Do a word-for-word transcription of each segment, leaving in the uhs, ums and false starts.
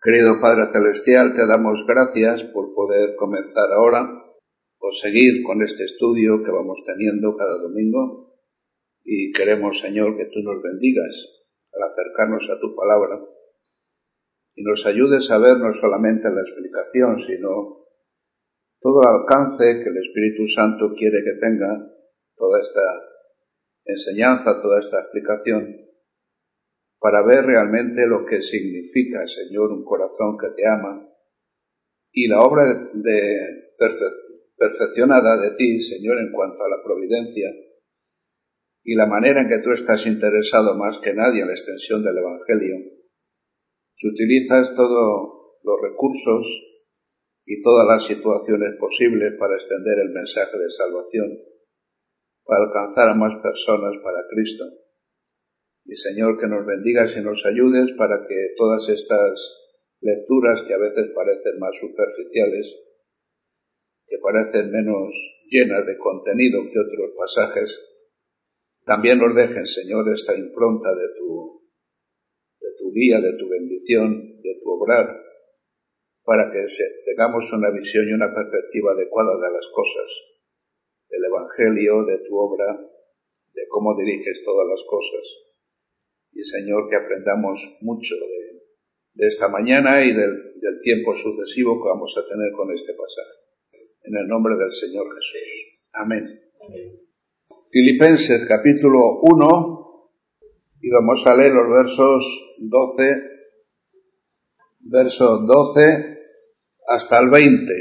Querido Padre Celestial, te damos gracias por poder comenzar ahora o seguir con este estudio que vamos teniendo cada domingo y queremos, Señor, que tú nos bendigas al acercarnos a tu palabra y nos ayudes a ver no solamente la explicación, sino todo el alcance que el Espíritu Santo quiere que tenga toda esta enseñanza, toda esta explicación, para ver realmente lo que significa, Señor, un corazón que te ama y la obra de perfe- perfeccionada de ti, Señor, en cuanto a la providencia y la manera en que tú estás interesado más que nadie en la extensión del Evangelio, que utilizas todos los recursos y todas las situaciones posibles para extender el mensaje de salvación, para alcanzar a más personas para Cristo. Y Señor, que nos bendigas y nos ayudes para que todas estas lecturas que a veces parecen más superficiales, que parecen menos llenas de contenido que otros pasajes, también nos dejen, Señor, esta impronta de tu, de tu guía, de tu bendición, de tu obrar, para que tengamos una visión y una perspectiva adecuada de las cosas, del Evangelio, de tu obra, de cómo diriges todas las cosas. Y Señor, que aprendamos mucho de, de esta mañana y del, del tiempo sucesivo que vamos a tener con este pasaje. En el nombre del Señor Jesús. Amén. Amén. Filipenses capítulo uno, y vamos a leer los versos doce, versos doce hasta el veinte.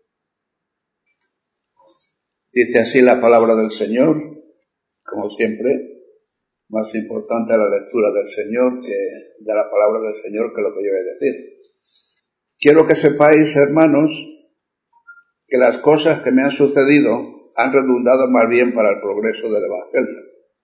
Dice así la palabra del Señor, como siempre. Más importante la lectura del Señor que de la palabra del Señor que lo que yo voy a decir. Quiero que sepáis, hermanos, que las cosas que me han sucedido han redundado más bien para el progreso del Evangelio.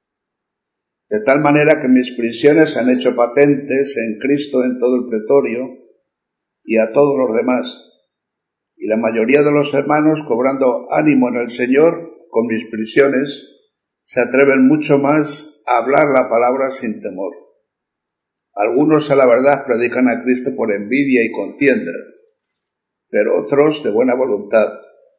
De tal manera que mis prisiones se han hecho patentes en Cristo en todo el pretorio y a todos los demás. Y la mayoría de los hermanos, cobrando ánimo en el Señor con mis prisiones, se atreven mucho más a hablar la palabra sin temor. Algunos a la verdad predican a Cristo por envidia y contienda, pero otros de buena voluntad.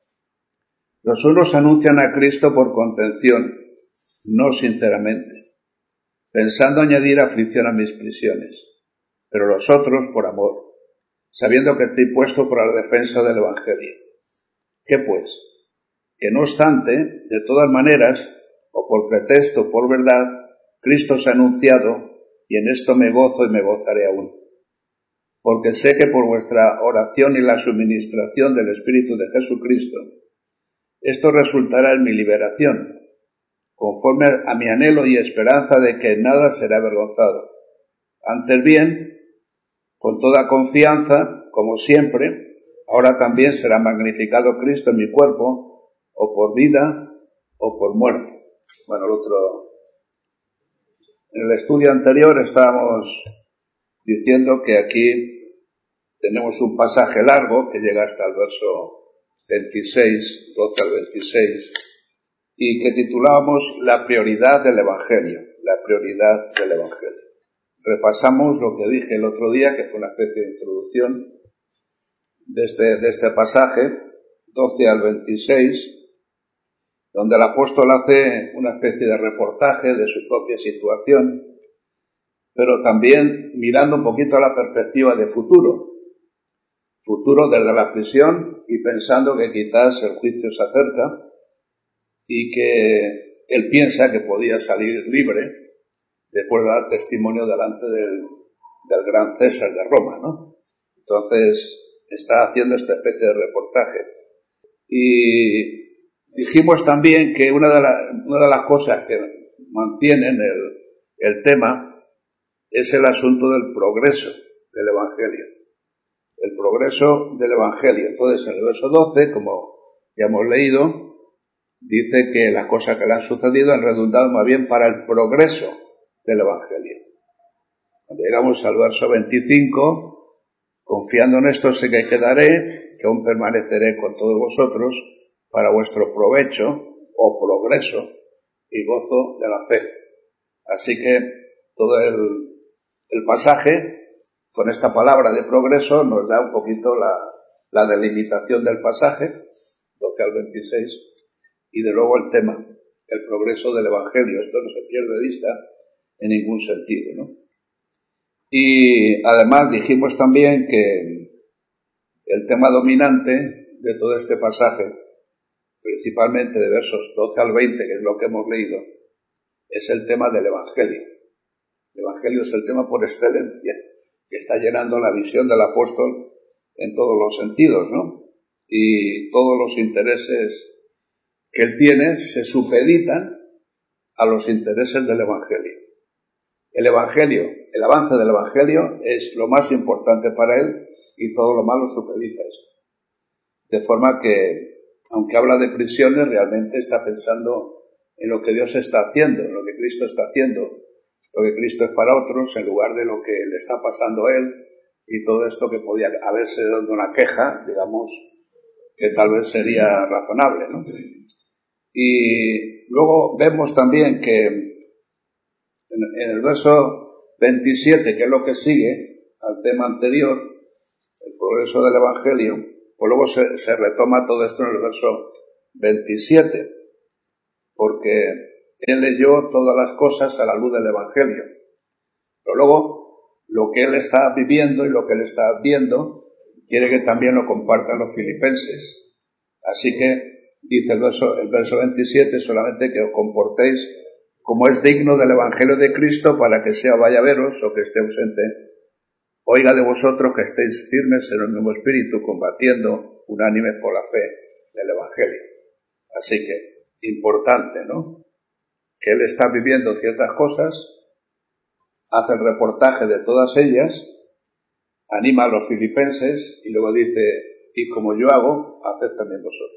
Los unos anuncian a Cristo por contención, no sinceramente, pensando añadir aflicción a mis prisiones, pero los otros por amor, sabiendo que estoy puesto por la defensa del Evangelio. ¿Qué pues? Que no obstante, de todas maneras, o por pretexto o por verdad, Cristo se ha anunciado, y en esto me gozo y me gozaré aún. Porque sé que por vuestra oración y la suministración del Espíritu de Jesucristo, esto resultará en mi liberación, conforme a mi anhelo y esperanza de que en nada será avergonzado. Antes bien, con toda confianza, como siempre, ahora también será magnificado Cristo en mi cuerpo, o por vida, o por muerte. Bueno, el otro... En el estudio anterior estábamos diciendo que aquí tenemos un pasaje largo que llega hasta el verso veintiséis, doce al veintiséis, y que titulábamos La prioridad del Evangelio, la prioridad del Evangelio. Repasamos lo que dije el otro día, que fue una especie de introducción de este, de este pasaje, doce al veintiséis, donde el apóstol hace una especie de reportaje de su propia situación, pero también mirando un poquito a la perspectiva de futuro, futuro desde la prisión y pensando que quizás el juicio se acerca y que él piensa que podía salir libre después de dar testimonio delante del, del gran César de Roma, ¿no? Entonces está haciendo esta especie de reportaje. Y dijimos también que una de, la, una de las cosas que mantienen el, el tema es el asunto del progreso del Evangelio. El progreso del Evangelio. Entonces, en el verso doce, como ya hemos leído, dice que las cosas que le han sucedido han redundado más bien para el progreso del Evangelio. Cuando llegamos al verso veinticinco, confiando en esto sé que quedaré, que aún permaneceré con todos vosotros, para vuestro provecho o progreso y gozo de la fe. Así que todo el, el pasaje con esta palabra de progreso nos da un poquito la, la delimitación del pasaje, doce al veintiséis, y de luego el tema, el progreso del Evangelio. Esto no se pierde de vista en ningún sentido, ¿no? Y además dijimos también que el tema dominante de todo este pasaje, principalmente de versos doce al veinte, que es lo que hemos leído, es el tema del Evangelio. El Evangelio es el tema por excelencia, que está llenando la visión del apóstol en todos los sentidos, ¿no? Y todos los intereses que él tiene se supeditan a los intereses del Evangelio. El Evangelio, el avance del Evangelio es lo más importante para él y todo lo malo supedita eso. De forma que, aunque habla de prisiones, realmente está pensando en lo que Dios está haciendo, en lo que Cristo está haciendo, lo que Cristo es para otros, en lugar de lo que le está pasando a él y todo esto que podía haberse dado una queja, digamos, que tal vez sería razonable, ¿no? Y luego vemos también que en, en el verso veintisiete, que es lo que sigue al tema anterior, el progreso del Evangelio, pues luego se, se retoma todo esto en el verso veintisiete, porque él leyó todas las cosas a la luz del Evangelio. Pero luego, lo que él está viviendo y lo que él está viendo, quiere que también lo compartan los filipenses. Así que dice el verso, el verso veintisiete, solamente que os comportéis como es digno del Evangelio de Cristo, para que sea vaya a veros o que esté ausente, oiga de vosotros que estéis firmes en el mismo espíritu, combatiendo unánimes por la fe del Evangelio. Así que, importante, ¿no? Que él está viviendo ciertas cosas, hace el reportaje de todas ellas, anima a los filipenses y luego dice, y como yo hago, haced también vosotros.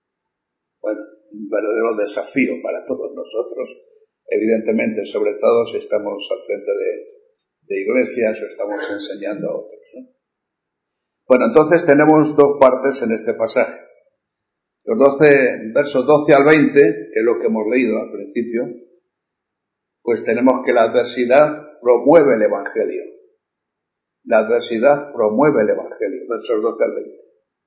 Bueno, un verdadero desafío para todos nosotros, evidentemente, sobre todo si estamos al frente de, de iglesias o estamos enseñando a otros, ¿no? Bueno, entonces tenemos dos partes en este pasaje. Los doce, versos doce al veinte, que es lo que hemos leído al principio, pues tenemos que la adversidad promueve el Evangelio. La adversidad promueve el Evangelio, versos doce al veinte.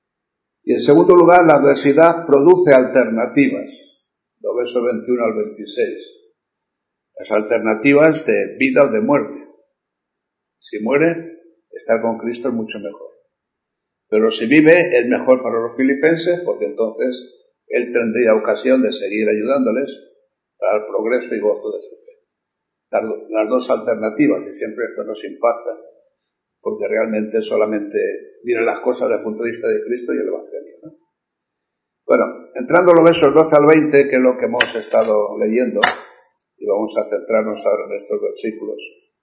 Y en segundo lugar, la adversidad produce alternativas, los versos veintiuno al veintiséis. Las alternativas de vida o de muerte. Si muere, estar con Cristo es mucho mejor. Pero si vive, es mejor para los filipenses, porque entonces él tendría ocasión de seguir ayudándoles para el progreso y gozo de su fe. Las dos alternativas, y siempre esto nos impacta, porque realmente solamente miran las cosas desde el punto de vista de Cristo y el Evangelio, ¿no? Bueno, entrando a los versos doce al veinte, que es lo que hemos estado leyendo, y vamos a centrarnos ahora en estos versículos.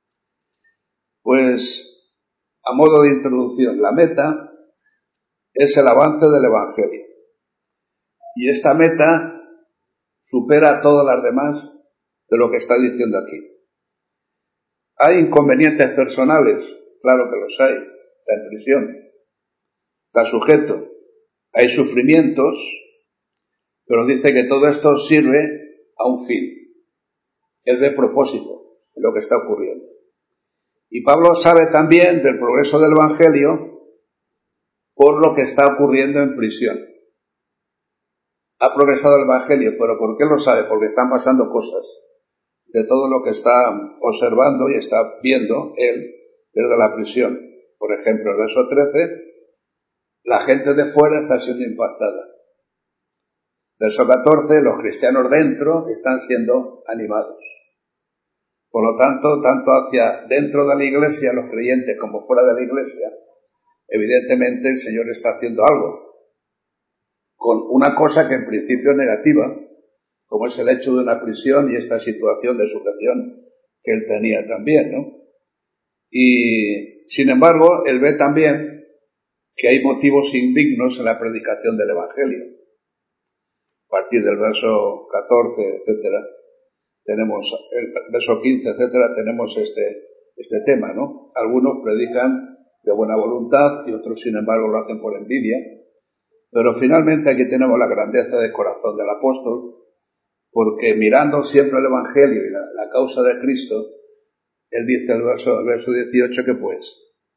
Pues, a modo de introducción, la meta es el avance del Evangelio. Y esta meta supera a todas las demás de lo que está diciendo aquí. Hay inconvenientes personales, claro que los hay, está en prisión, está sujeto, hay sufrimientos, pero dice que todo esto sirve a un fin. Él ve propósito en lo que está ocurriendo. Y Pablo sabe también del progreso del Evangelio por lo que está ocurriendo en prisión. Ha progresado el Evangelio, pero ¿por qué lo sabe? Porque están pasando cosas de todo lo que está observando y está viendo él desde la prisión. Por ejemplo, el verso trece, la gente de fuera está siendo impactada. Verso catorce, los cristianos dentro están siendo animados. Por lo tanto, tanto hacia dentro de la iglesia, los creyentes, como fuera de la iglesia, evidentemente el Señor está haciendo algo. Con una cosa que en principio es negativa, como es el hecho de una prisión y esta situación de sujeción que él tenía también, ¿no? Y, sin embargo, él ve también que hay motivos indignos en la predicación del Evangelio. A partir del verso catorce, etcétera, tenemos, el verso quince, etcétera, tenemos este, este tema, ¿no? Algunos predican de buena voluntad y otros, sin embargo, lo hacen por envidia. Pero finalmente aquí tenemos la grandeza del corazón del apóstol, porque mirando siempre el Evangelio y la, la causa de Cristo, él dice el verso, el verso dieciocho que pues,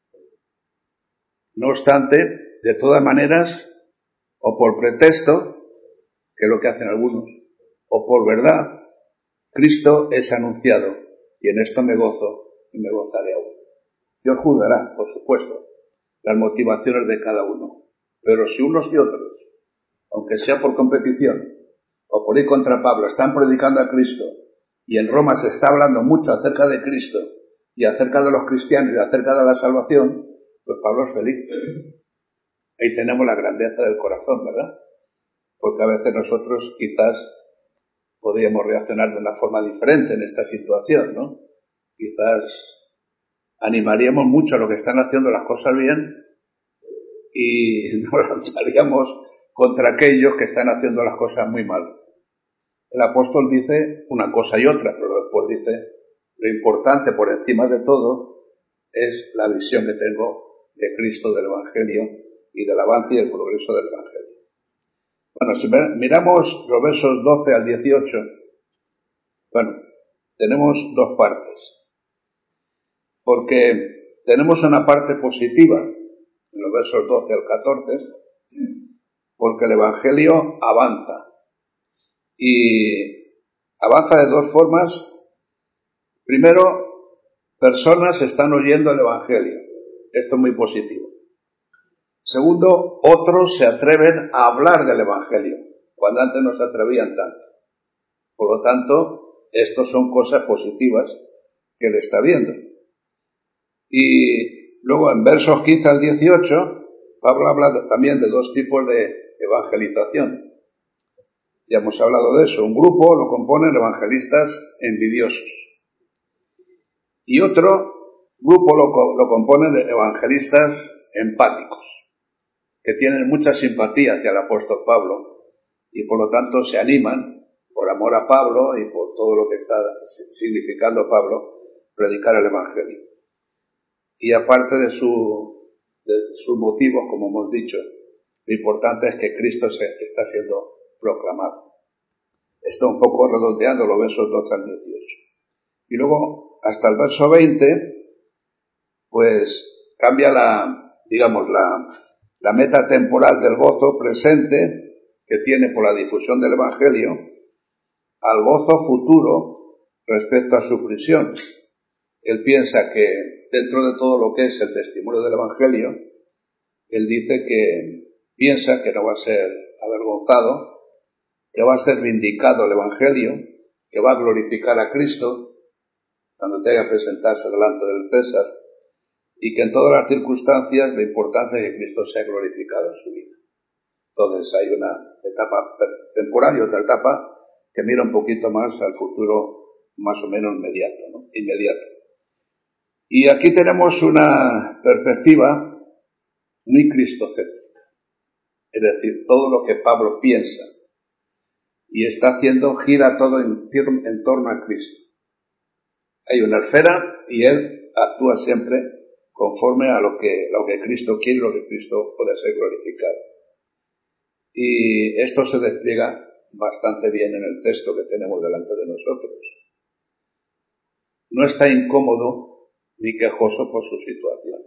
No obstante, de todas maneras, o por pretexto, que es lo que hacen algunos, o por verdad, Cristo es anunciado, y en esto me gozo y me gozaré aún. Dios juzgará, por supuesto, las motivaciones de cada uno, pero si unos y otros, aunque sea por competición, o por ir contra Pablo, están predicando a Cristo, y en Roma se está hablando mucho acerca de Cristo, y acerca de los cristianos, y acerca de la salvación, pues Pablo es feliz. Ahí tenemos la grandeza del corazón, ¿verdad? Porque a veces nosotros quizás podríamos reaccionar de una forma diferente en esta situación, ¿no? Quizás animaríamos mucho a lo que están haciendo las cosas bien y nos lanzaríamos contra aquellos que están haciendo las cosas muy mal. El apóstol dice una cosa y otra, pero después dice, lo importante por encima de todo es la visión que tengo de Cristo, del Evangelio y del avance y el progreso del Evangelio. Bueno, si miramos los versos doce al dieciocho, bueno, tenemos dos partes. Porque tenemos una parte positiva, en los versos doce al catorce, porque el Evangelio avanza. Y avanza de dos formas. Primero, personas están oyendo el Evangelio. Esto es muy positivo. Segundo, otros se atreven a hablar del Evangelio, cuando antes no se atrevían tanto. Por lo tanto, estos son cosas positivas que él está viendo. Y luego en versos quince al dieciocho, Pablo habla también de dos tipos de evangelización. Ya hemos hablado de eso. Un grupo lo componen evangelistas envidiosos. Y otro grupo lo, lo componen evangelistas empáticos, que tienen mucha simpatía hacia el apóstol Pablo y por lo tanto se animan, por amor a Pablo y por todo lo que está significando Pablo, predicar el Evangelio. Y aparte de, su, de sus motivos, como hemos dicho, lo importante es que Cristo se está siendo proclamado. Esto un poco redondeando los versos doce al dieciocho. Y luego, hasta el verso veinte, pues cambia la, digamos, la, la meta temporal del gozo presente que tiene por la difusión del Evangelio al gozo futuro respecto a su prisión. Él piensa que dentro de todo lo que es el testimonio del Evangelio, él dice que piensa que no va a ser avergonzado, que va a ser vindicado el Evangelio, que va a glorificar a Cristo cuando tenga que presentarse delante del César, y que en todas las circunstancias lo importante es que Cristo sea glorificado en su vida. Entonces hay una etapa temporal y otra etapa que mira un poquito más al futuro más o menos inmediato, ¿no? Inmediato. Y aquí tenemos una perspectiva muy cristocéntrica. Es decir, todo lo que Pablo piensa y está haciendo gira todo en, en torno a Cristo. Hay una esfera y él actúa siempre conforme a lo que, lo que Cristo quiere, lo que Cristo puede ser glorificado. Y esto se despliega bastante bien en el texto que tenemos delante de nosotros. No está incómodo ni quejoso por su situación.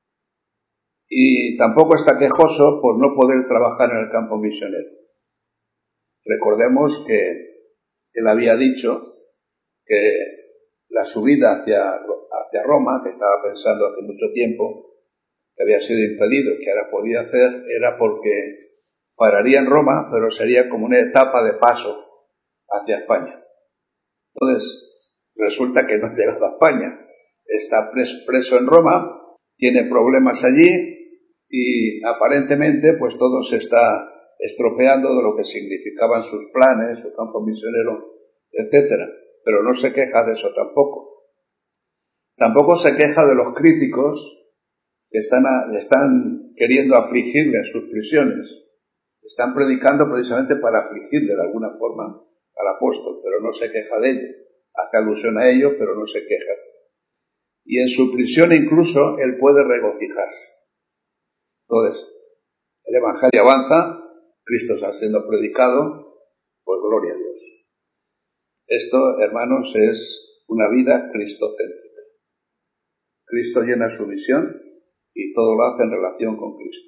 Y tampoco está quejoso por no poder trabajar en el campo misionero. Recordemos que él había dicho que la subida hacia, hacia Roma, que estaba pensando hace mucho tiempo, que había sido impedido, que ahora podía hacer, era porque pararía en Roma, pero sería como una etapa de paso hacia España. Entonces, resulta que no ha llegado a España. Está preso, preso en Roma, tiene problemas allí y aparentemente pues todo se está estropeando de lo que significaban sus planes, su campo misionero, etcétera. Pero no se queja de eso tampoco. Tampoco se queja de los críticos que están, a, están queriendo afligirle en sus prisiones. Están predicando precisamente para afligirle de alguna forma al apóstol, pero no se queja de ello. Hace alusión a ello, pero no se queja. Y en su prisión incluso él puede regocijarse. Entonces, el Evangelio avanza, Cristo está siendo predicado, pues gloria a Dios. Esto, hermanos, es una vida cristocéntrica. Cristo llena su misión y todo lo hace en relación con Cristo.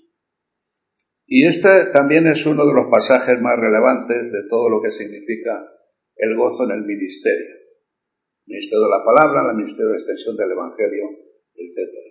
Y este también es uno de los pasajes más relevantes de todo lo que significa el gozo en el ministerio. El ministerio de la palabra, el ministerio de extensión del Evangelio, etcétera.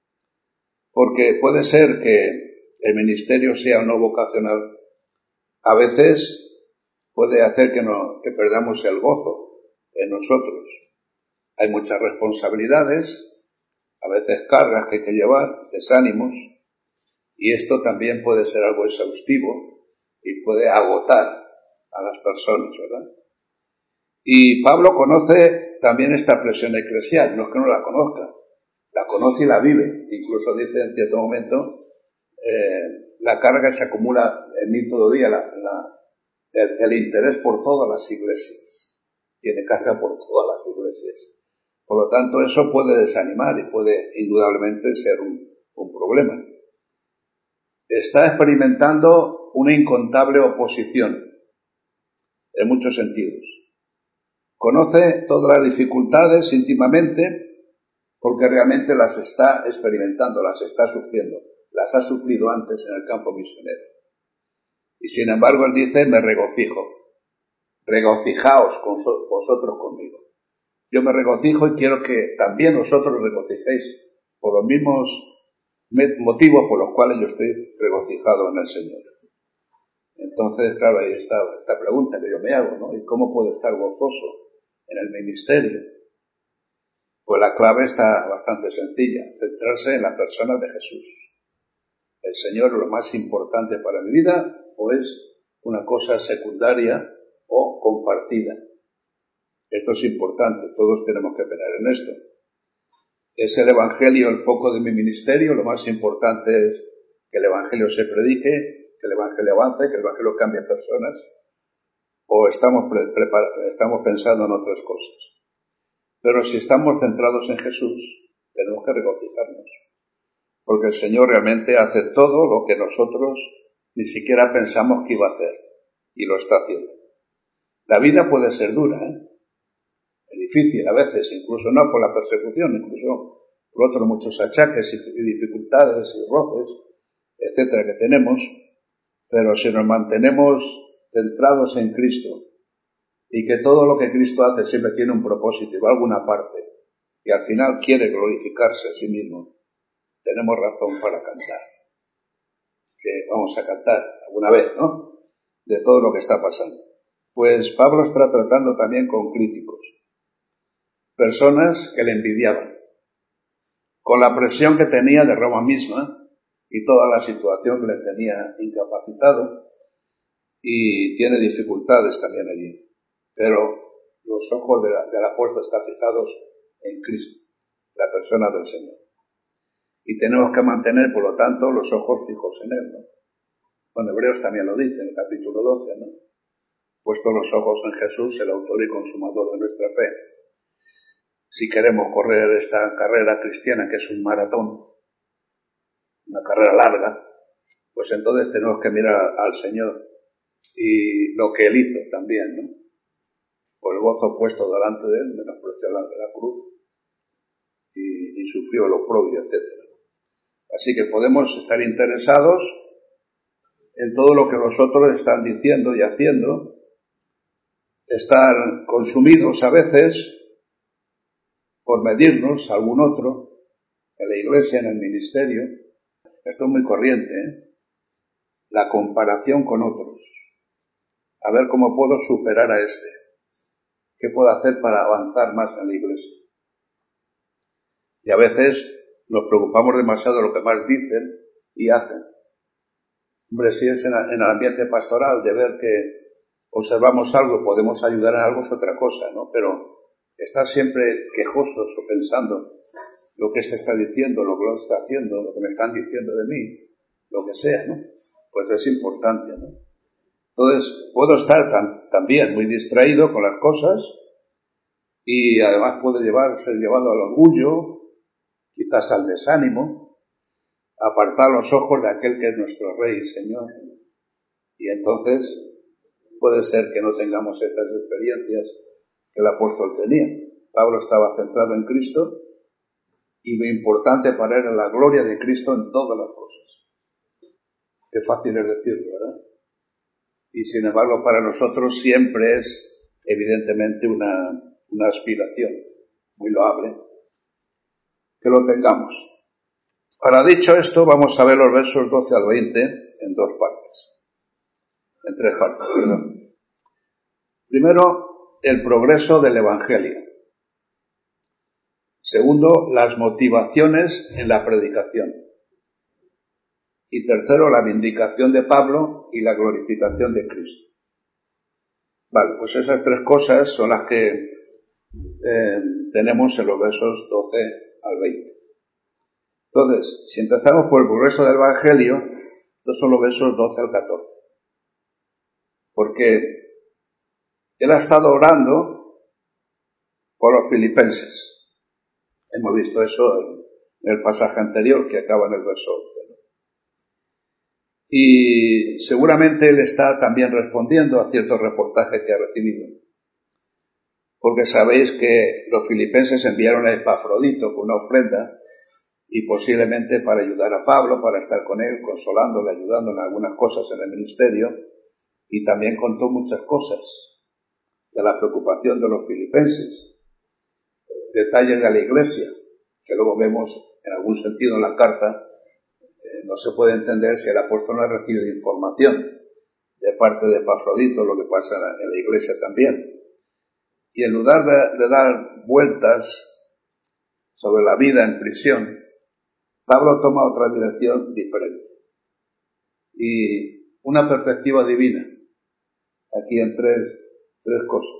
Porque puede ser que el ministerio sea no vocacional. A veces puede hacer que, no, que perdamos el gozo en nosotros. Hay muchas responsabilidades, a veces cargas que hay que llevar, desánimos, y esto también puede ser algo exhaustivo y puede agotar a las personas, ¿verdad? Y Pablo conoce también esta presión eclesial, no es que no la conozca, la conoce y la vive. Incluso dice en cierto momento, eh, la carga se acumula en mí todo día, la, la, el, el interés por todas las iglesias. Tiene carga por todas las iglesias. Por lo tanto, eso puede desanimar y puede indudablemente ser un, un problema. Está experimentando una incontable oposición en muchos sentidos. Conoce todas las dificultades íntimamente porque realmente las está experimentando, las está sufriendo, las ha sufrido antes en el campo misionero. Y sin embargo él dice, me regocijo, regocijaos con vosotros conmigo. Yo me regocijo y quiero que también vosotros regocijéis por los mismos motivos por los cuales yo estoy regocijado en el Señor. Entonces, claro, ahí está esta pregunta que yo me hago, ¿no? ¿Y cómo puedo estar gozoso en el ministerio? Pues la clave está bastante sencilla, centrarse en la persona de Jesús. ¿El Señor es lo más importante para mi vida o es una cosa secundaria o compartida? Esto es importante, todos tenemos que pensar en esto. ¿Es el Evangelio el foco de mi ministerio? Lo más importante es que el Evangelio se predique, que el Evangelio avance, que el Evangelio cambie personas, o estamos, pre- prepar- estamos pensando en otras cosas. Pero si estamos centrados en Jesús, tenemos que regocijarnos, porque el Señor realmente hace todo lo que nosotros ni siquiera pensamos que iba a hacer, y lo está haciendo. La vida puede ser dura, ¿eh? Es difícil a veces, incluso no por la persecución, incluso por otros muchos achaques y dificultades y roces, etcétera, que tenemos, pero si nos mantenemos centrados en Cristo y que todo lo que Cristo hace siempre tiene un propósito y va a alguna parte y al final quiere glorificarse a sí mismo, tenemos razón para cantar. Que vamos a cantar alguna vez, ¿no? De todo lo que está pasando. Pues Pablo está tratando también con críticos, personas que le envidiaban, con la presión que tenía de Roma misma y toda la situación que le tenía incapacitado, y tiene dificultades también allí. Pero los ojos de la, del apóstol están fijados en Cristo, la persona del Señor. Y tenemos que mantener, por lo tanto, los ojos fijos en Él, ¿no? Bueno, Hebreos también lo dice en el capítulo doce, ¿no? Puesto los ojos en Jesús, el autor y consumador de nuestra fe. Si queremos correr esta carrera cristiana, que es un maratón, una carrera larga, pues entonces tenemos que mirar al Señor y lo que Él hizo también, ¿no? Por el gozo puesto delante de Él, menospreció la, la cruz y, y sufrió lo propio, etcétera. Así que podemos estar interesados en todo lo que los otros están diciendo y haciendo, estar consumidos a veces por medirnos a algún otro, en la iglesia, en el ministerio. Esto es muy corriente, ¿eh? La comparación con otros. A ver cómo puedo superar a este. ¿Qué puedo hacer para avanzar más en la iglesia? Y a veces nos preocupamos demasiado de lo que más dicen y hacen. Hombre, si es en el ambiente pastoral, de ver que observamos algo, podemos ayudar en algo, es otra cosa, ¿no? Pero estar siempre quejosos o pensando lo que se está diciendo, lo que lo está haciendo, lo que me están diciendo de mí, lo que sea, ¿no? Pues es importante, ¿no? Entonces, puedo estar tam- también muy distraído con las cosas y además puede llevar, ser llevado al orgullo, quizás al desánimo, apartar los ojos de aquel que es nuestro Rey y Señor. Y entonces puede ser que no tengamos estas experiencias que el apóstol tenía. Pablo estaba centrado en Cristo y lo importante para él es la gloria de Cristo en todas las cosas. Qué fácil es decirlo, ¿verdad? Y sin embargo para nosotros siempre es evidentemente una, una aspiración muy loable que lo tengamos. Ahora, dicho esto, vamos a ver los versos doce al veinte en dos partes, en tres partes, perdón. Primero, el progreso del Evangelio. Segundo, las motivaciones en la predicación. Y tercero, la vindicación de Pablo y la glorificación de Cristo. Vale, pues esas tres cosas son las que eh, tenemos en los versos doce al veinte. Entonces, si empezamos por el progreso del Evangelio, estos son los versos doce al catorce. Porque él ha estado orando por los filipenses. Hemos visto eso en el pasaje anterior que acaba en el verso once. ¿no? Y seguramente él está también respondiendo a ciertos reportajes que ha recibido. Porque sabéis que los filipenses enviaron a Epafrodito con una ofrenda y posiblemente para ayudar a Pablo, para estar con él, consolándole, ayudándole en algunas cosas en el ministerio, y también contó muchas cosas de la preocupación de los filipenses, detalles de la iglesia, que luego vemos en algún sentido en la carta. Eh, no se puede entender si el apóstol no ha recibido información de parte de Epafrodito, lo que pasa en la iglesia también. Y en lugar de, de dar vueltas sobre la vida en prisión, Pablo toma otra dirección diferente y una perspectiva divina aquí en tres, tres cosas.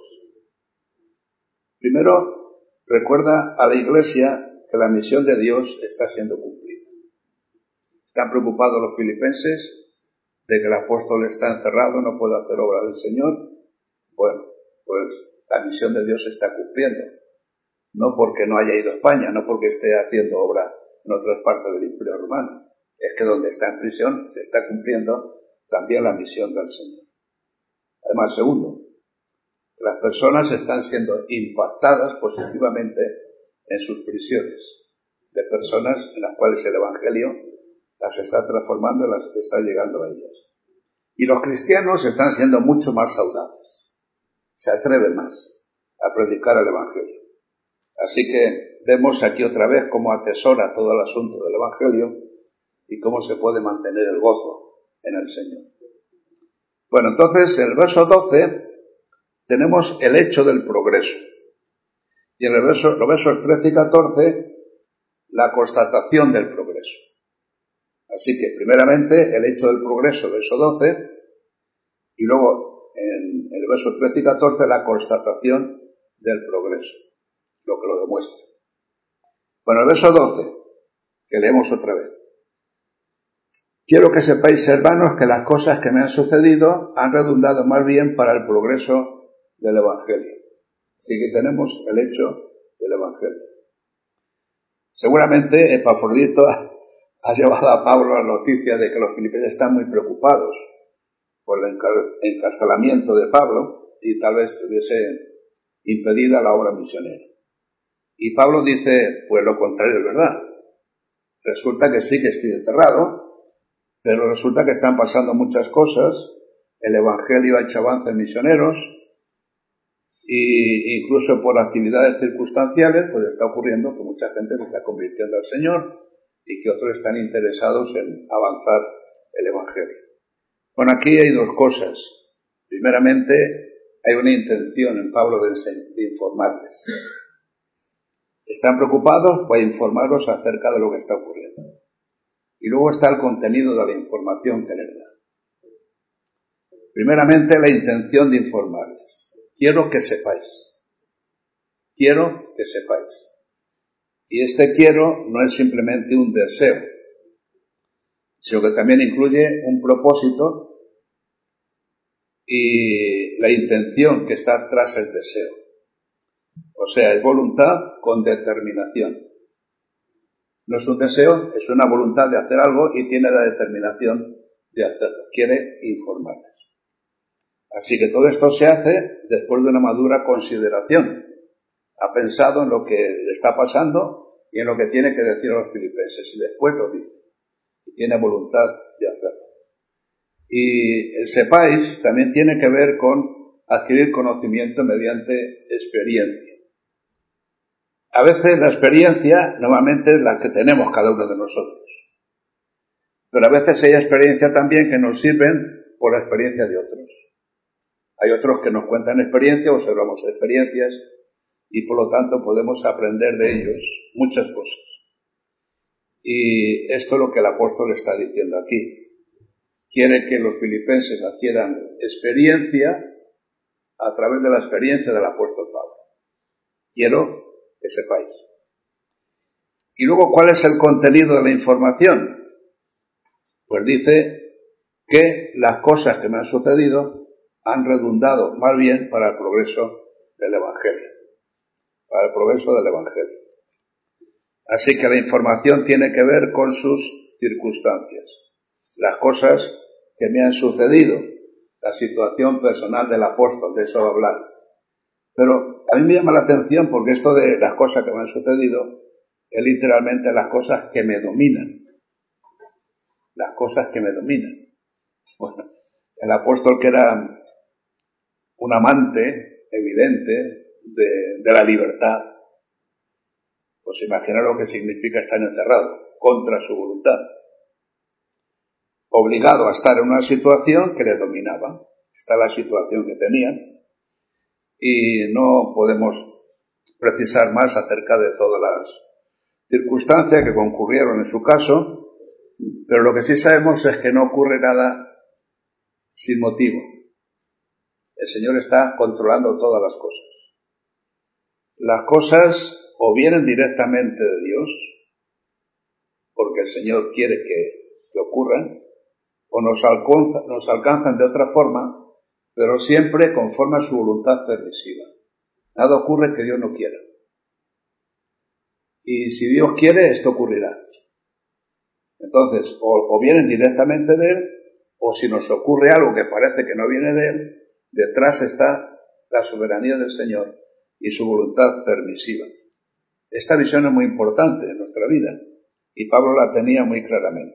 Primero, recuerda a la iglesia que la misión de Dios está siendo cumplida. Están preocupados los filipenses de que el apóstol está encerrado, no puede hacer obra del Señor. Bueno, pues la misión de Dios se está cumpliendo. No porque no haya ido a España, no porque esté haciendo obra en otras partes del Imperio Romano. Es que donde está en prisión se está cumpliendo también la misión del Señor. Además, segundo, las personas están siendo impactadas positivamente en sus prisiones, de personas en las cuales el Evangelio las está transformando y las está llegando a ellas. Y los cristianos están siendo mucho más audaces, se atreven más a predicar el Evangelio. Así que vemos aquí otra vez cómo atesora todo el asunto del Evangelio y cómo se puede mantener el gozo en el Señor. Bueno, entonces en el verso doce tenemos el hecho del progreso. Y en el verso, los versos trece y catorce, la constatación del progreso. Así que primeramente el hecho del progreso, verso doce, y luego en el verso trece y catorce la constatación del progreso, lo que lo demuestra. Bueno, el verso doce, que leemos otra vez. Quiero que sepáis, hermanos, que las cosas que me han sucedido han redundado más bien para el progreso del Evangelio. Así que tenemos el hecho del Evangelio. Seguramente Epafrodito ha, ha llevado a Pablo la noticia de que los filipenses están muy preocupados por el encarcelamiento de Pablo y tal vez estuviese impedida la obra misionera. Y Pablo dice, pues lo contrario es verdad. Resulta que sí que estoy encerrado, pero resulta que están pasando muchas cosas, el Evangelio ha hecho avances misioneros, y incluso por actividades circunstanciales, pues está ocurriendo que mucha gente se está convirtiendo al Señor y que otros están interesados en avanzar el Evangelio. Bueno, aquí hay dos cosas. Primeramente, hay una intención en Pablo de, de informarles. Están preocupados, voy a informarlos acerca de lo que está ocurriendo. Y luego está el contenido de la información que les da. Primeramente, la intención de informarles. Quiero que sepáis. Quiero que sepáis. Y este quiero no es simplemente un deseo, sino que también incluye un propósito y la intención que está tras el deseo. O sea, es voluntad con determinación. No es un deseo, es una voluntad de hacer algo y tiene la determinación de hacerlo. Quiere informarles. Así que todo esto se hace después de una madura consideración. Ha pensado en lo que le está pasando y en lo que tiene que decir a los filipenses, y después lo dice, y tiene voluntad de hacerlo. Y el sepáis también tiene que ver con adquirir conocimiento mediante experiencia. A veces la experiencia normalmente es la que tenemos cada uno de nosotros, pero a veces hay experiencia también que nos sirven por la experiencia de otros. Hay otros que nos cuentan experiencia, observamos experiencias y por lo tanto podemos aprender de ellos muchas cosas. Y esto es lo que el apóstol está diciendo aquí. Quiere que los filipenses adquieran experiencia a través de la experiencia del apóstol Pablo. Quiero que sepáis. Y luego, ¿cuál es el contenido de la información? Pues dice que las cosas que me han sucedido han redundado más bien para el progreso del Evangelio. Para el progreso del Evangelio. Así que la información tiene que ver con sus circunstancias. Las cosas que me han sucedido, la situación personal del apóstol, de eso va a hablar. Pero a mí me llama la atención porque esto de las cosas que me han sucedido es literalmente las cosas que me dominan. Las cosas que me dominan. Bueno, el apóstol, que era un amante evidente de, de la libertad, pues imagina lo que significa estar encerrado contra su voluntad, obligado a estar en una situación que le dominaba. Esta es la situación que tenían y no podemos precisar más acerca de todas las circunstancias que concurrieron en su caso, pero lo que sí sabemos es que no ocurre nada sin motivo. El Señor está controlando todas las cosas. Las cosas o vienen directamente de Dios, porque el Señor quiere que, que ocurran, o nos, alcanza, nos alcanzan de otra forma, pero siempre conforme a su voluntad permisiva. Nada ocurre que Dios no quiera. Y si Dios quiere, esto ocurrirá. Entonces, o, o vienen directamente de Él, o si nos ocurre algo que parece que no viene de Él, detrás está la soberanía del Señor y su voluntad permisiva. Esta visión es muy importante en nuestra vida, y Pablo la tenía muy claramente.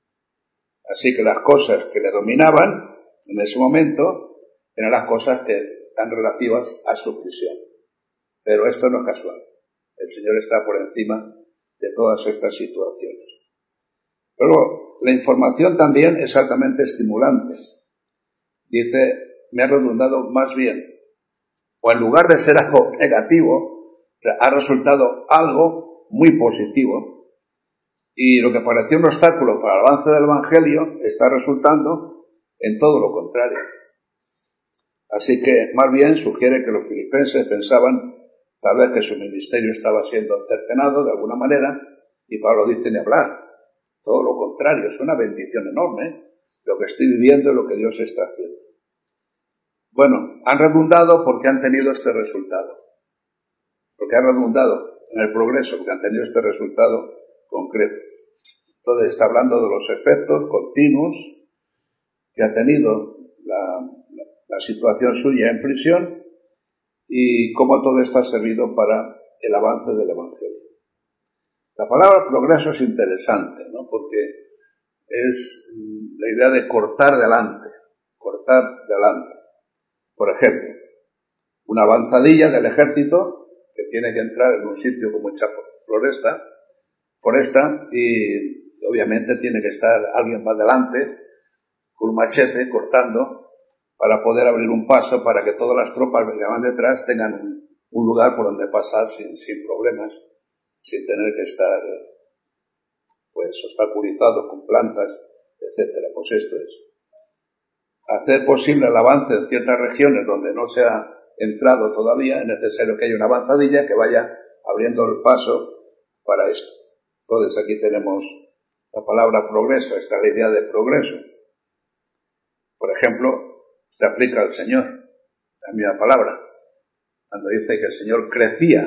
Así que las cosas que le dominaban en ese momento eran las cosas que están relativas a su prisión. Pero esto no es casual. El Señor está por encima de todas estas situaciones. Pero la información también es altamente estimulante. Dice, me ha redundado más bien, o en lugar de ser algo negativo, ha resultado algo muy positivo. Y lo que parecía un obstáculo para el avance del Evangelio está resultando en todo lo contrario. Así que, más bien, sugiere que los filipenses pensaban tal vez que su ministerio estaba siendo cercenado de alguna manera, y Pablo dice ni hablar. Todo lo contrario, es una bendición enorme lo que estoy viviendo y lo que Dios está haciendo. Bueno, han redundado porque han tenido este resultado. Porque han redundado en el progreso, porque han tenido este resultado concreto. Entonces está hablando de los efectos continuos que ha tenido la, la, la situación suya en prisión y cómo todo esto ha servido para el avance del Evangelio. La palabra progreso es interesante, ¿no? Porque es la idea de cortar delante, cortar delante. Por ejemplo, una avanzadilla del ejército que tiene que entrar en un sitio con mucha floresta, foresta, y obviamente tiene que estar alguien más delante con un machete cortando para poder abrir un paso para que todas las tropas que van detrás tengan un, un lugar por donde pasar sin, sin problemas, sin tener que estar pues obstaculizados con plantas, etcétera. Pues esto es hacer posible el avance en ciertas regiones donde no se ha entrado todavía. Es necesario que haya una avanzadilla que vaya abriendo el paso para esto. Entonces aquí tenemos la palabra progreso, esta es la idea de progreso. Por ejemplo, se aplica al Señor, la misma palabra, cuando dice que el Señor crecía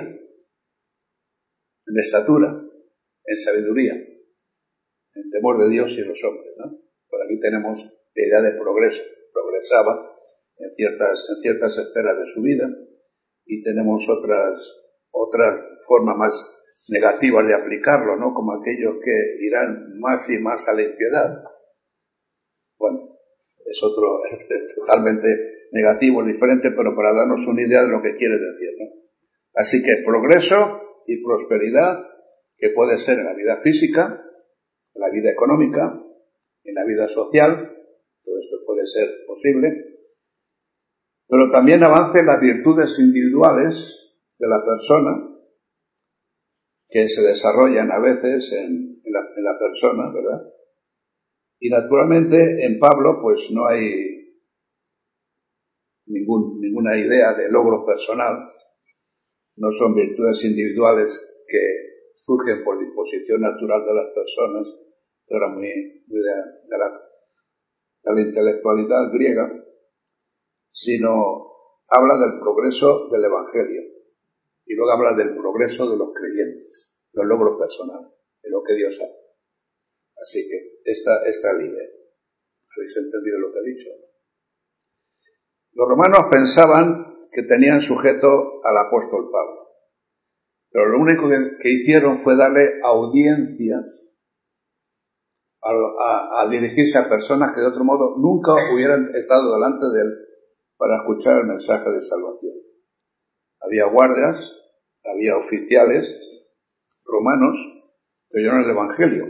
en estatura, en sabiduría, en temor de Dios y de los hombres, ¿no? Por aquí tenemos la idea de progreso, progresaba en ciertas, en ciertas esferas de su vida, y tenemos otras, otra forma más negativas de aplicarlo, ¿no? Como aquellos que irán más y más a la impiedad. Bueno, es otro, es totalmente negativo, diferente, pero para darnos una idea de lo que quiere decir, ¿no? Así que progreso y prosperidad, que puede ser en la vida física, en la vida económica, en la vida social, todo esto puede ser posible, pero también avance en las virtudes individuales de la persona, que se desarrollan a veces en, en, la, en la persona, ¿verdad? Y naturalmente en Pablo pues no hay ningún, ninguna idea de logro personal, no son virtudes individuales que surgen por disposición natural de las personas. Esto era muy, muy de, de, la, de la intelectualidad griega, sino habla del progreso del Evangelio y luego habla del progreso de los creyentes, los logros personales, de lo que Dios hace. Así que esta, esta línea, ¿habéis entendido lo que he dicho? Los romanos pensaban que tenían sujeto al apóstol Pablo, pero lo único que, que hicieron fue darle audiencias a, a, a dirigirse a personas que de otro modo nunca hubieran estado delante de él para escuchar el mensaje de salvación. Había guardias, había oficiales romanos que oyeron el Evangelio.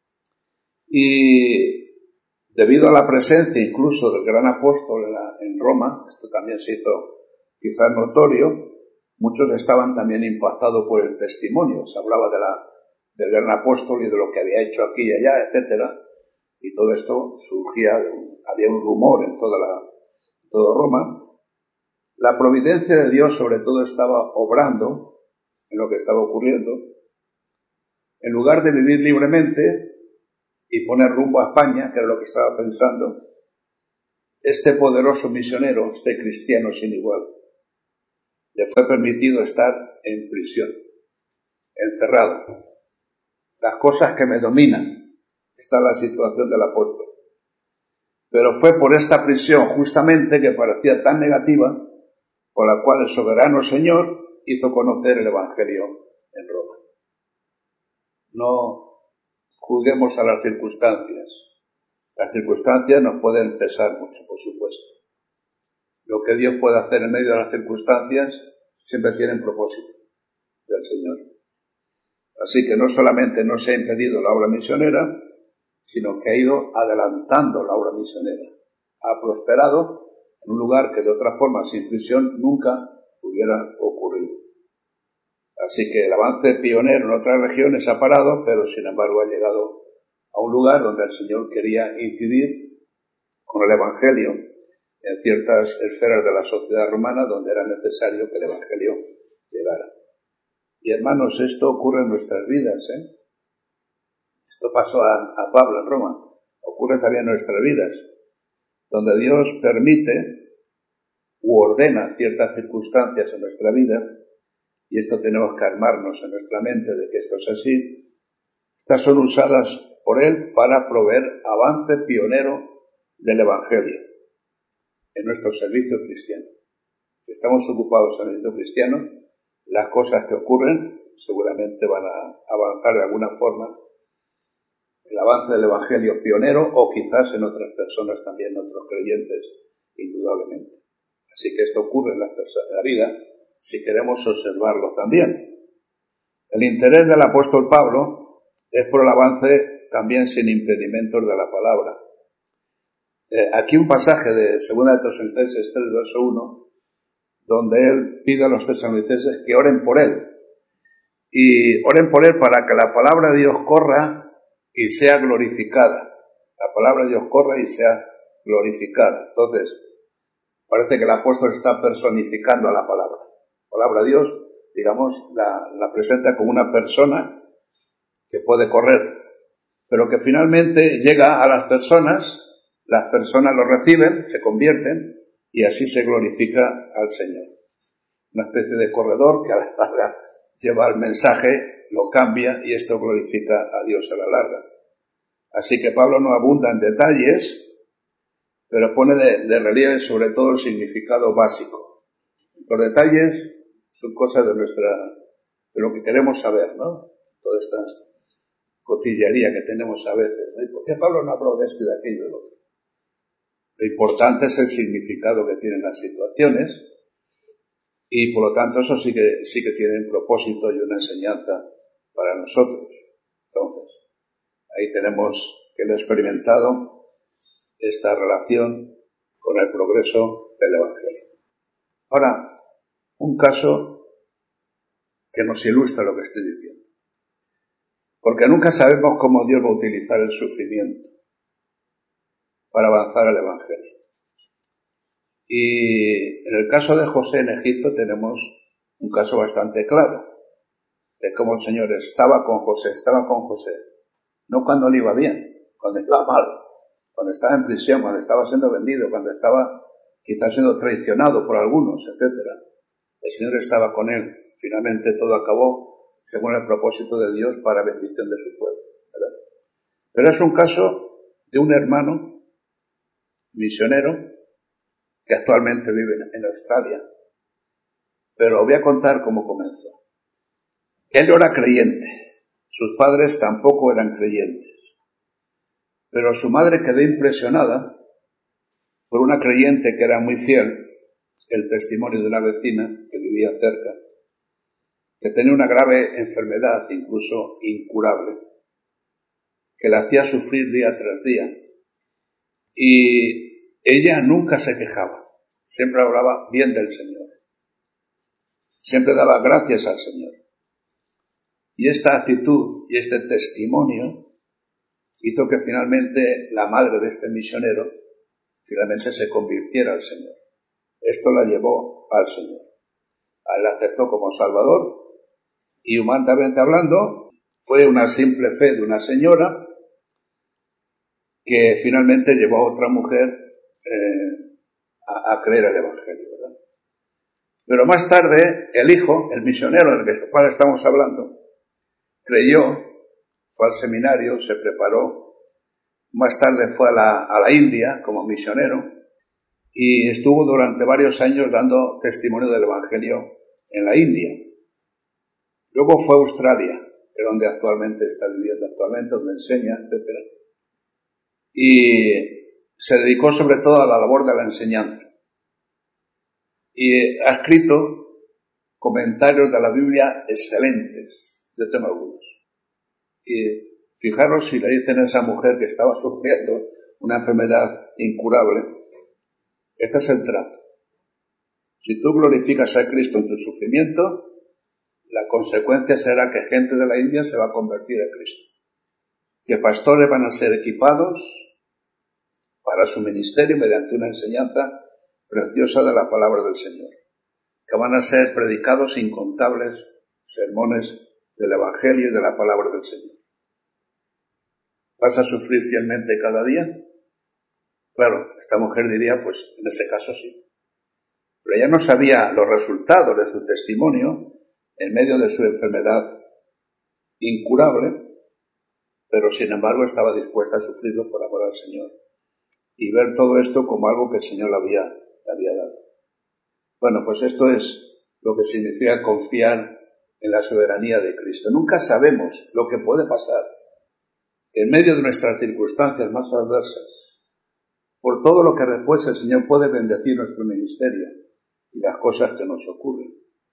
Y debido a la presencia incluso del gran apóstol en, la, en Roma, esto también se hizo quizás notorio, muchos estaban también impactados por el testimonio. Se hablaba de la, del gran apóstol y de lo que había hecho aquí y allá, etcétera. Y todo esto surgía, había un rumor en toda la, toda Roma. La providencia de Dios sobre todo estaba obrando en lo que estaba ocurriendo. En lugar de vivir libremente y poner rumbo a España, que era lo que estaba pensando, este poderoso misionero, este cristiano sin igual, le fue permitido estar en prisión, encerrado. Las cosas que me dominan, está la situación del apóstol. Pero fue por esta prisión justamente que parecía tan negativa, por la cual el soberano Señor hizo conocer el Evangelio en Roma. No juzguemos a las circunstancias. Las circunstancias nos pueden pesar mucho, por supuesto. Lo que Dios puede hacer en medio de las circunstancias siempre tiene propósito del Señor. Así que no solamente no se ha impedido la obra misionera, sino que ha ido adelantando la obra misionera. Ha prosperado en un lugar que de otra forma, sin prisión, nunca hubiera ocurrido. Así que el avance pionero en otras regiones ha parado, pero sin embargo ha llegado a un lugar donde el Señor quería incidir con el Evangelio en ciertas esferas de la sociedad romana donde era necesario que el Evangelio llegara. Y hermanos, esto ocurre en nuestras vidas, ¿eh? Esto pasó a, a Pablo en Roma, ocurre también en nuestras vidas, donde Dios permite u ordena ciertas circunstancias en nuestra vida, y esto tenemos que armarnos en nuestra mente de que esto es así. Estas son usadas por Él para proveer avance pionero del Evangelio en nuestro servicio cristiano. Si estamos ocupados en el servicio cristiano, las cosas que ocurren seguramente van a avanzar de alguna forma. El avance del Evangelio pionero o quizás en otras personas también, en otros creyentes, indudablemente. Así que esto ocurre en la, en la vida si queremos observarlo también. El interés del apóstol Pablo es por el avance también sin impedimentos de la palabra. Eh, aquí un pasaje de segunda de Tesalonicenses tres, verso uno, donde él pide a los tesalonicenses que oren por él. Y oren por él para que la palabra de Dios corra y sea glorificada. La palabra de Dios corra y sea glorificada. Entonces, parece que el apóstol está personificando a la palabra. La palabra de Dios, digamos, la, la presenta como una persona que puede correr, pero que finalmente llega a las personas, las personas lo reciben, se convierten y así se glorifica al Señor. Una especie de corredor que a la larga lleva el mensaje, lo cambia y esto glorifica a Dios a la larga. Así que Pablo no abunda en detalles, pero pone de, de relieve sobre todo el significado básico. Los detalles son cosas de nuestra, de lo que queremos saber, ¿no? Toda esta cotillería que tenemos a veces, ¿no? ¿Y por qué Pablo no habló de esto y de aquello y de lo otro? Lo importante es el significado que tienen las situaciones y por lo tanto eso sí que, sí que tiene un propósito y una enseñanza para nosotros. Entonces, ahí tenemos que él ha experimentado esta relación con el progreso del Evangelio. Ahora, un caso que nos ilustra lo que estoy diciendo. Porque nunca sabemos cómo Dios va a utilizar el sufrimiento para avanzar al Evangelio. Y en el caso de José en Egipto tenemos un caso bastante claro de cómo el Señor estaba con José, estaba con José, no cuando le iba bien, cuando estaba mal, cuando estaba en prisión, cuando estaba siendo vendido, cuando estaba quizás siendo traicionado por algunos, etcétera. El Señor estaba con él. Finalmente todo acabó según el propósito de Dios para bendición de su pueblo, ¿verdad? Pero es un caso de un hermano misionero que actualmente vive en Australia. Pero voy a contar cómo comenzó. Él no era creyente, sus padres tampoco eran creyentes, pero su madre quedó impresionada por una creyente que era muy fiel, el testimonio de una vecina que vivía cerca, que tenía una grave enfermedad, incluso incurable, que la hacía sufrir día tras día. Y ella nunca se quejaba, siempre hablaba bien del Señor, siempre daba gracias al Señor. Y esta actitud y este testimonio hizo que finalmente la madre de este misionero finalmente se convirtiera al Señor. Esto la llevó al Señor. A él la aceptó como Salvador y humanamente hablando fue una simple fe de una señora que finalmente llevó a otra mujer eh, a, a creer el Evangelio, ¿verdad? Pero más tarde el hijo, el misionero del cual estamos hablando, creyó, fue al seminario, se preparó, más tarde fue a la, a la India como misionero y estuvo durante varios años dando testimonio del Evangelio en la India. Luego fue a Australia, que es donde actualmente está viviendo actualmente, donde enseña, etcétera. Y se dedicó sobre todo a la labor de la enseñanza. Y ha escrito comentarios de la Biblia excelentes, yo tengo algunos. Y fijaros si le dicen a esa mujer que estaba sufriendo una enfermedad incurable, este es el trato. Si tú glorificas a Cristo en tu sufrimiento, la consecuencia será que gente de la India se va a convertir a Cristo. Que pastores van a ser equipados para su ministerio mediante una enseñanza preciosa de la palabra del Señor. Que van a ser predicados incontables sermones del Evangelio y de la palabra del Señor. ¿Vas a sufrir fielmente cada día? Claro, esta mujer diría, pues en ese caso sí. Pero ella no sabía los resultados de su testimonio en medio de su enfermedad incurable, pero sin embargo estaba dispuesta a sufrirlo por amor al Señor y ver todo esto como algo que el Señor le había, le había dado. Bueno, pues esto es lo que significa confiar en la soberanía de Cristo. Nunca sabemos lo que puede pasar en medio de nuestras circunstancias más adversas, por todo lo que después el Señor puede bendecir nuestro ministerio y las cosas que nos ocurren.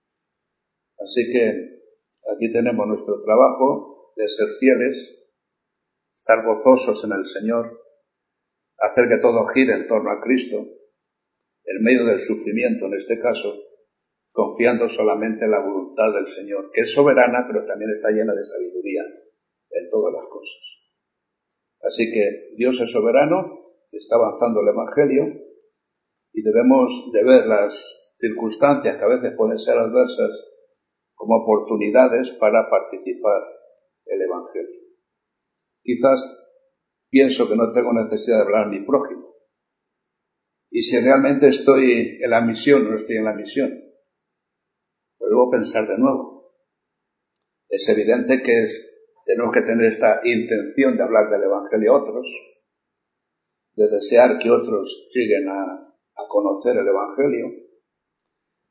Así que aquí tenemos nuestro trabajo de ser fieles, estar gozosos en el Señor, hacer que todo gire en torno a Cristo, en medio del sufrimiento en este caso, confiando solamente en la voluntad del Señor, que es soberana, pero también está llena de sabiduría en todas las cosas. Así que Dios es soberano, está avanzando el Evangelio, y debemos de ver las circunstancias que a veces pueden ser adversas como oportunidades para participar en el Evangelio. Quizás pienso que no tengo necesidad de hablar a mi prójimo. Y si realmente estoy en la misión o no estoy en la misión, pues debo pensar de nuevo. Es evidente que es, tenemos que tener esta intención de hablar del Evangelio a otros, de desear que otros lleguen a, a conocer el Evangelio,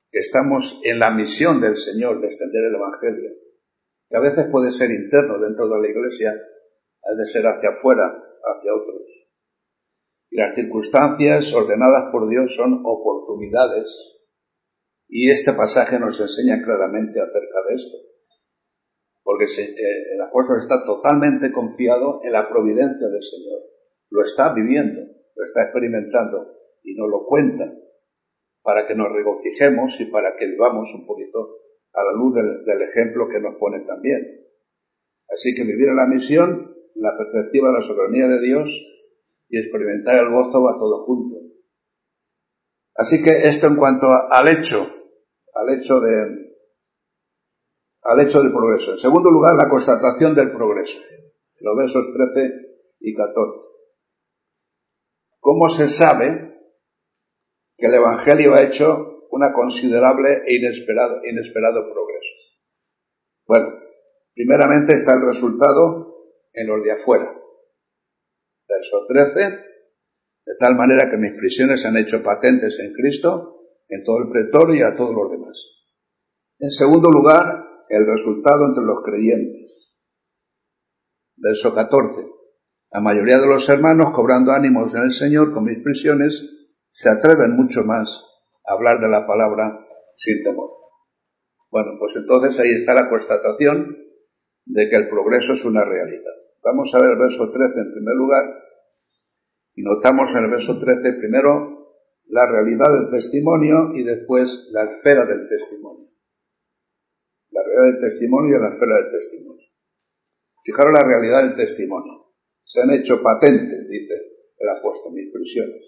que estamos en la misión del Señor de extender el Evangelio, que a veces puede ser interno dentro de la Iglesia, ha de ser hacia afuera, hacia otros. Y las circunstancias ordenadas por Dios son oportunidades, y este pasaje nos enseña claramente acerca de esto, porque se, eh, el apóstol está totalmente confiado en la providencia del Señor, lo está viviendo, lo está experimentando, y nos lo cuenta, para que nos regocijemos y para que vivamos un poquito a la luz del, del ejemplo que nos pone también. Así que vivir en la misión, la perspectiva de la soberanía de Dios y experimentar el gozo va todo junto. Así que esto en cuanto a, al hecho, al hecho de, al hecho del progreso. En segundo lugar, la constatación del progreso. Los versos trece y catorce. ¿Cómo se sabe que el Evangelio ha hecho una considerable e inesperado, inesperado progreso? Bueno, primeramente está el resultado en los de afuera. Verso trece, de tal manera que mis prisiones se han hecho patentes en Cristo, en todo el pretorio y a todos los demás. En segundo lugar, el resultado entre los creyentes. Verso catorce, la mayoría de los hermanos, cobrando ánimos en el Señor con mis prisiones, se atreven mucho más a hablar de la palabra sin temor. Bueno, pues entonces ahí está la constatación de que el progreso es una realidad. Vamos a ver el verso trece en primer lugar, y notamos en el verso trece primero la realidad del testimonio y después la esfera del testimonio. La realidad del testimonio y la esfera del testimonio. Fijaros la realidad del testimonio. Se han hecho patentes, dice el apóstol, mis prisiones.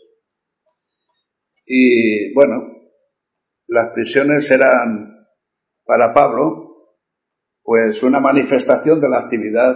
Y bueno, las prisiones eran para Pablo pues una manifestación de la actividad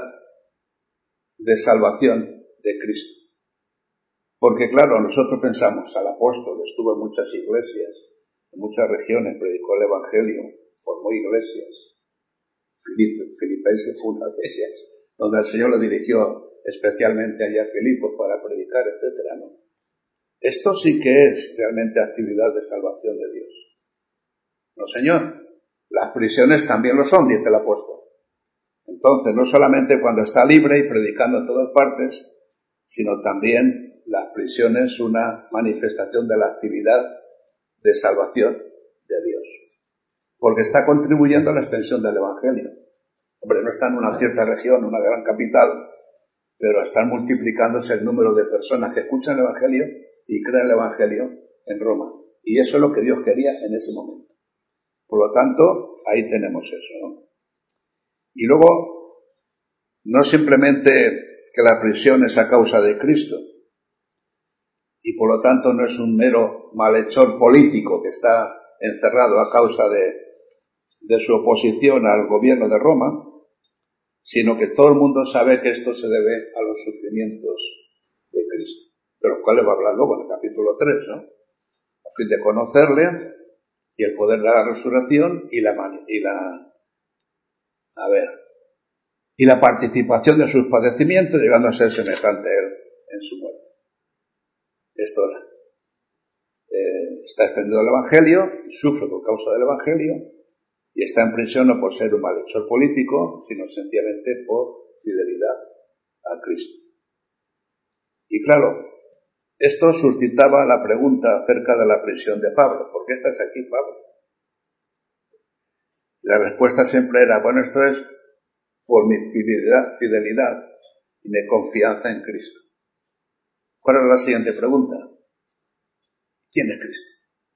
de salvación de Cristo. Porque claro, nosotros pensamos, al apóstol estuvo en muchas iglesias, en muchas regiones, predicó el Evangelio, formó iglesias. Filipenses fue una de ellas, donde el Señor le dirigió especialmente allá a Filipos para predicar, etcétera, ¿no? Esto sí que es realmente actividad de salvación de Dios. No, Señor, las prisiones también lo son, dice el apóstol. Entonces, no solamente cuando está libre y predicando en todas partes, sino también las prisiones una manifestación de la actividad de salvación de Dios. Porque está contribuyendo a la extensión del Evangelio. Hombre, no está en una cierta región, una gran capital, pero están multiplicándose el número de personas que escuchan el Evangelio y creen el Evangelio en Roma. Y eso es lo que Dios quería en ese momento. Por lo tanto, ahí tenemos eso, ¿no? Y luego, no simplemente que la prisión es a causa de Cristo, y por lo tanto no es un mero malhechor político que está encerrado a causa de, de su oposición al gobierno de Roma, sino que todo el mundo sabe que esto se debe a los sufrimientos de Cristo, de los cuales va a hablar luego en el capítulo tres, ¿no? A fin de conocerle y el poder de la resurrección y la, y la a ver, y la participación de sus padecimientos, llegando a ser semejante a él en su muerte. Esto eh, está extendido el Evangelio, sufre por causa del Evangelio, y está en prisión no por ser un malhechor político, sino sencillamente por fidelidad a Cristo. Y claro, esto suscitaba la pregunta acerca de la prisión de Pablo. ¿Por qué estás aquí, Pablo? Y la respuesta siempre era, bueno, esto es por mi fidelidad, fidelidad y mi confianza en Cristo. ¿Cuál era la siguiente pregunta? ¿Quién es Cristo?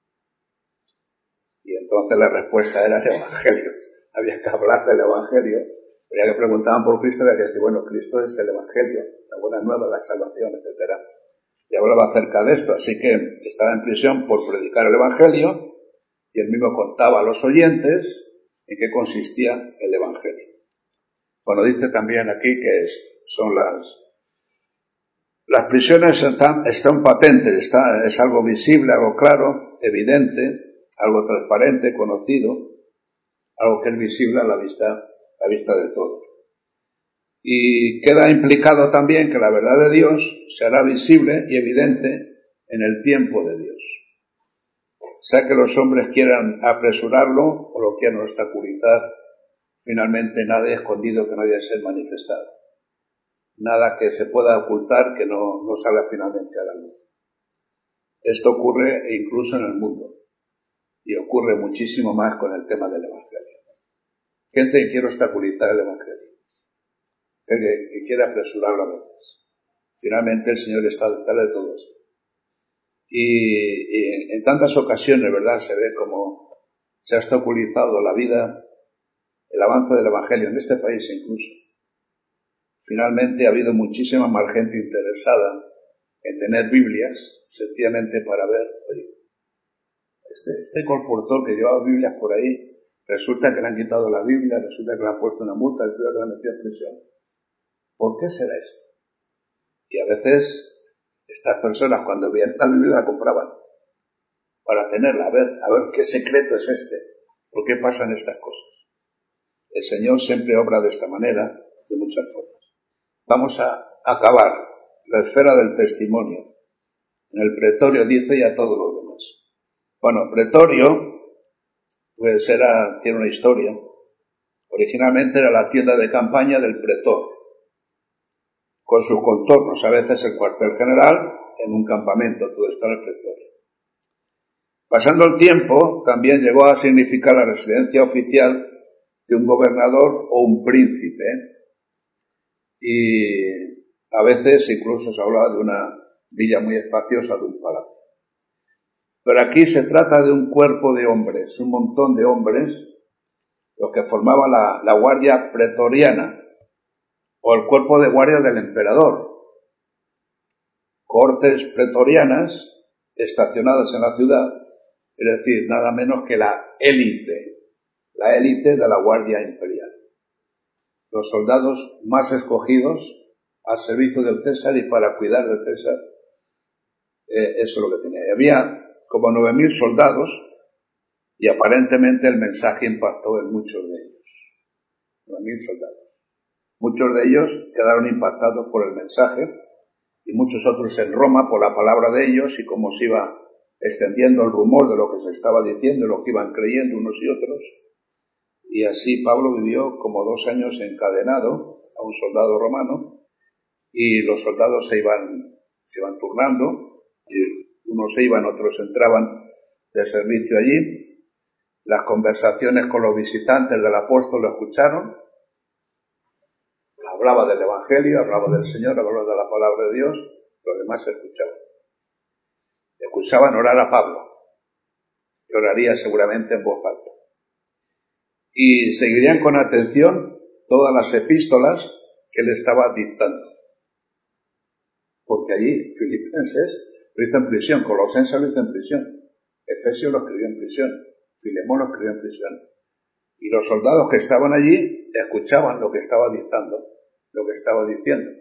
Y entonces la respuesta era el Evangelio. Había que hablar del Evangelio. Pero ya que preguntaban por Cristo, había que decir, bueno, Cristo es el Evangelio, la buena nueva, la salvación, etcétera. Y hablaba acerca de esto, así que estaba en prisión por predicar el Evangelio, y él mismo contaba a los oyentes en qué consistía el Evangelio. Bueno, dice también aquí que es, son las las prisiones están, están patentes, está, es algo visible, algo claro, evidente, algo transparente, conocido, algo que es visible a la vista, a la vista de todos. Y queda implicado también que la verdad de Dios se hará visible y evidente en el tiempo de Dios. sea que los hombres quieran apresurarlo o lo quieran obstaculizar, finalmente nada es escondido que no haya de ser manifestado. Nada que se pueda ocultar que no, no salga finalmente a la luz. Esto ocurre incluso en el mundo. Y ocurre muchísimo más con el tema del Evangelio. Gente que quiere obstaculizar el Evangelio. Gente que, que quiere apresurarlo a veces. Finalmente el Señor está detrás de todo esto. Y, y en tantas ocasiones, ¿verdad?, se ve como se ha obstaculizado la vida, el avance del Evangelio en este país incluso. Finalmente ha habido muchísima más gente interesada en tener Biblias, sencillamente para ver, oye, este, este colportor que llevaba Biblias por ahí, resulta que le han quitado la Biblia, resulta que le han puesto una multa, resulta que le han metido en prisión. ¿Por qué será esto? Y a veces estas personas cuando veían la Biblia la compraban para tenerla, a ver, a ver qué secreto es este, por qué pasan estas cosas. El Señor siempre obra de esta manera, de muchas formas. Vamos a acabar la esfera del testimonio. En el pretorio dice y a todos los demás. Bueno, pretorio, pues era, tiene una historia. Originalmente era la tienda de campaña del pretor, con sus contornos, a veces el cuartel general, en un campamento, todo esto en el pretorio. Pasando el tiempo, también llegó a significar la residencia oficial de un gobernador o un príncipe, y a veces incluso se hablaba de una villa muy espaciosa, de un palacio. Pero aquí se trata de un cuerpo de hombres, un montón de hombres, los que formaban la, la guardia pretoriana, o el cuerpo de guardia del emperador. Cortes pretorianas estacionadas en la ciudad, es decir, nada menos que la élite, la élite de la guardia imperial. Los soldados más escogidos al servicio del César y para cuidar del César, eh, eso es lo que tenía. Y había como nueve mil soldados y aparentemente el mensaje impactó en muchos de ellos. nueve mil soldados. Muchos de ellos quedaron impactados por el mensaje y muchos otros en Roma por la palabra de ellos y cómo se iba extendiendo el rumor de lo que se estaba diciendo y lo que iban creyendo unos y otros. Y así Pablo vivió como dos años encadenado a un soldado romano y los soldados se iban, se iban turnando, y unos se iban, otros entraban de servicio allí. Las conversaciones con los visitantes del apóstol lo escucharon. Hablaba del Evangelio, hablaba del Señor, hablaba de la palabra de Dios, los demás escuchaban. Escuchaban orar a Pablo, que oraría seguramente en voz alta. Y seguirían con atención todas las epístolas que le estaba dictando. Porque allí, Filipenses lo hizo en prisión, Colosenses lo hizo en prisión, Efesios lo escribió en prisión, Filemón lo escribió en prisión. Y los soldados que estaban allí escuchaban lo que estaba dictando, lo que estaba diciendo.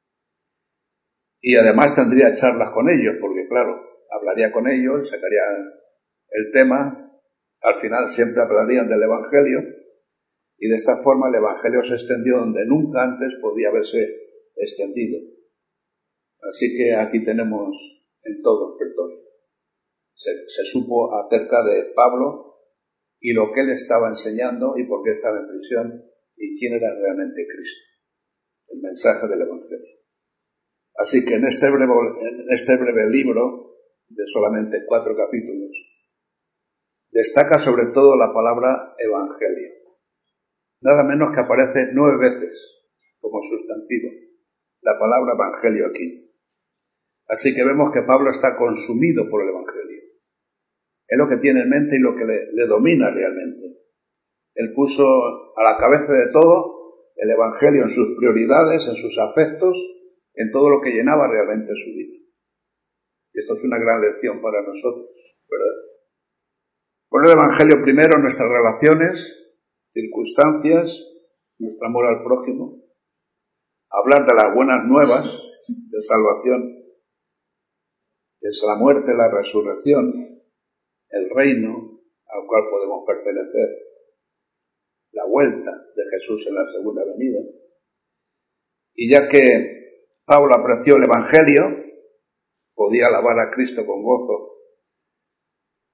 Y además tendría charlas con ellos, porque claro, hablaría con ellos, sacaría el tema. Al final siempre hablarían del Evangelio y de esta forma el Evangelio se extendió donde nunca antes podía haberse extendido. Así que aquí tenemos en todo el pretorio. Se, se supo acerca de Pablo y lo que él estaba enseñando y por qué estaba en prisión y quién era realmente Cristo, el mensaje del Evangelio. Así que en este breve, en este breve libro de solamente cuatro capítulos destaca sobre todo la palabra evangelio. Nada menos que aparece nueve veces como sustantivo la palabra evangelio aquí. Así que vemos que Pablo está consumido por el evangelio. Es lo que tiene en mente y lo que le, le domina realmente. Él puso a la cabeza de todo el evangelio en sus prioridades, en sus afectos, en todo lo que llenaba realmente su vida. Y esto es una gran lección para nosotros, ¿verdad? Poner el evangelio primero en nuestras relaciones, circunstancias, nuestro amor al prójimo, hablar de las buenas nuevas de salvación, que es la muerte, la resurrección, el reino al cual podemos pertenecer, la vuelta de Jesús en la segunda venida. Y ya que Pablo apreció el evangelio, podía alabar a Cristo con gozo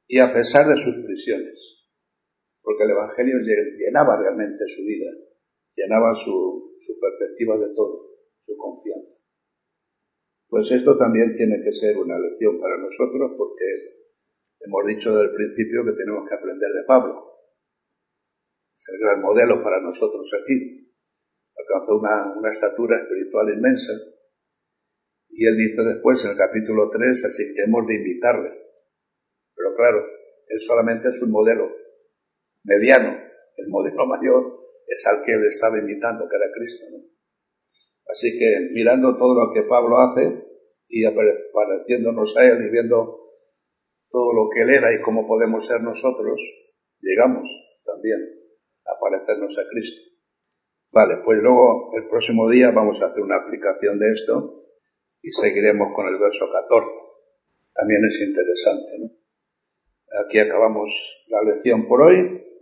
y a pesar de sus prisiones, porque el Evangelio llenaba realmente su vida, llenaba su, su perspectiva de todo, su confianza. Pues esto también tiene que ser una lección para nosotros, porque hemos dicho desde el principio que tenemos que aprender de Pablo. Es el gran modelo para nosotros aquí. Alcanzó una, una estatura espiritual inmensa. Y él dice después en el capítulo tres, así que hemos de imitarle. Pero claro, él solamente es un modelo mediano. El modelo mayor es al que él estaba imitando, que era Cristo, ¿no? Así que mirando todo lo que Pablo hace y pareciéndonos a él y viendo todo lo que él era y cómo podemos ser nosotros, llegamos también a parecernos a Cristo. Vale, pues luego el próximo día vamos a hacer una aplicación de esto y seguiremos con el verso catorce. También es interesante, ¿no? Aquí acabamos la lección por hoy.